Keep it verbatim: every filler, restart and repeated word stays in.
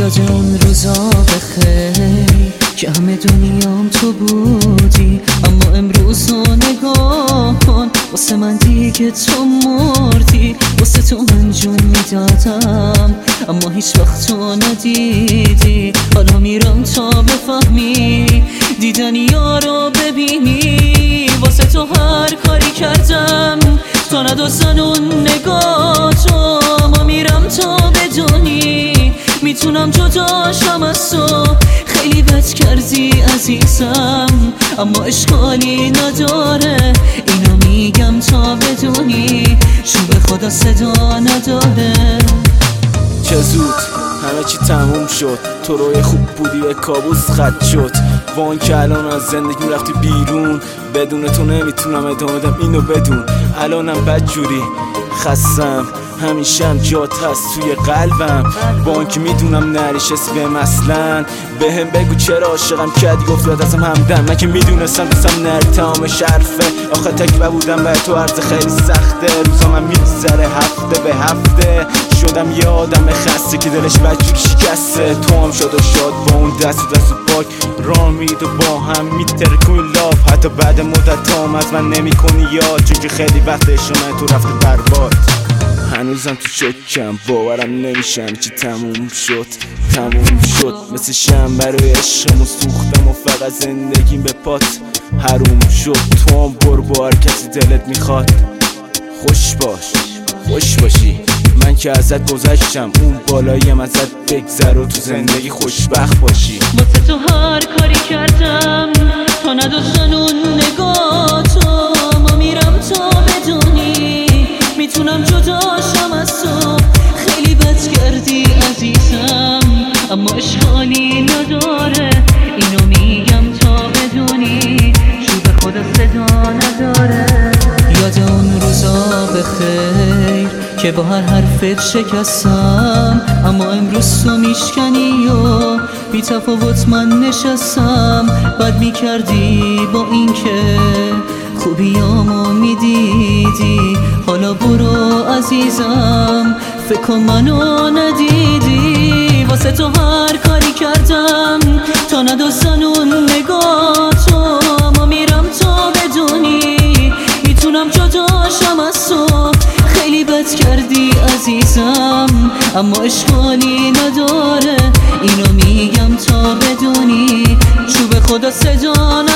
یاد اون روزا بخیر که همه دنیام تو بودی، اما امروز رو نگاه کن، واسه من دیگه تو مردی. واسه تو من جون میدادم اما هیچ وقت تو ندیدی. حالا میرم تا بفهمی، دیدن یارو ببینی. واسه تو هر کاری کردم تا ندازن اون نگاه تو، اما میرم تا بدونی میتونم جداشم از تو. خیلی بد کردی عزیزم اما اشکالی نداره، اینو میگم تا بدونی چون به خدا صدا نداره. چه زود همه چی تموم شد، تو روی خوب بودی به کابوس خط شد. وان که الان از زندگیم رفتی بیرون، بدون تو نمیتونم ادامه بدم اینو بدون. الانم بدجوری خستم، همیشه هم جات هست توی قلبم. با اینکه میدونم نریش اسمم اصلا، بهم بگو چرا عاشقم کردی گفت یاد ازم همدم. من که میدونستم دوستم نری تمام شرفه، آخه تکبه بودم به تو عرض خیلی سخته. روزا من میگذره هفته به هفته، شدم یه آدم خسته که دلش بدجوری شکسته. تو هم شد و شاد با اون دست و دست و پاک راه میرید و با هم میترکون لاف. حتی بعد مدت هم از من نمی کنی یاد، چون که خیلی وقت شما تو رفته برباد. هنوزم تو شکم باورم نمیشم چی تموم شد تموم شد. مثل شم برای عشقمون سوختم و فقط زندگیم به پات حروم شد. تو هم برو با هر کسی دلت میخواد، خوش باش خوش باشی. من که ازت گذشتم اون بالایم ازت بگذر و تو زندگی خوشبخت باشی. واسه تو هر کاری کردم تا نداشتن اون نگاه تو، اما میرم تا بدونی میتونم جداشم از تو. خیلی بد کردی عزیزم اما اشکالی نداره، اینو میگم تا بدونی چون به خدا صدا نداره. یاد اون روزا بخیر که با هر حرفت شکستم، اما امروز تو میشکنی و بی تفاوت من نشستم. بد میکردی با اینکه خوبیامو میدیدی. حالا برو عزیزم فکر کن منو ندیدی. واسه تو هر کاری کردم تا ندازن اون نگاه تو، اما میرم تا بدونی میتونم جداشم از تو. خیلی بد کردی عزیزم اما اشکالی نداره، اینو میگم تا بدونی چون به خدا صدا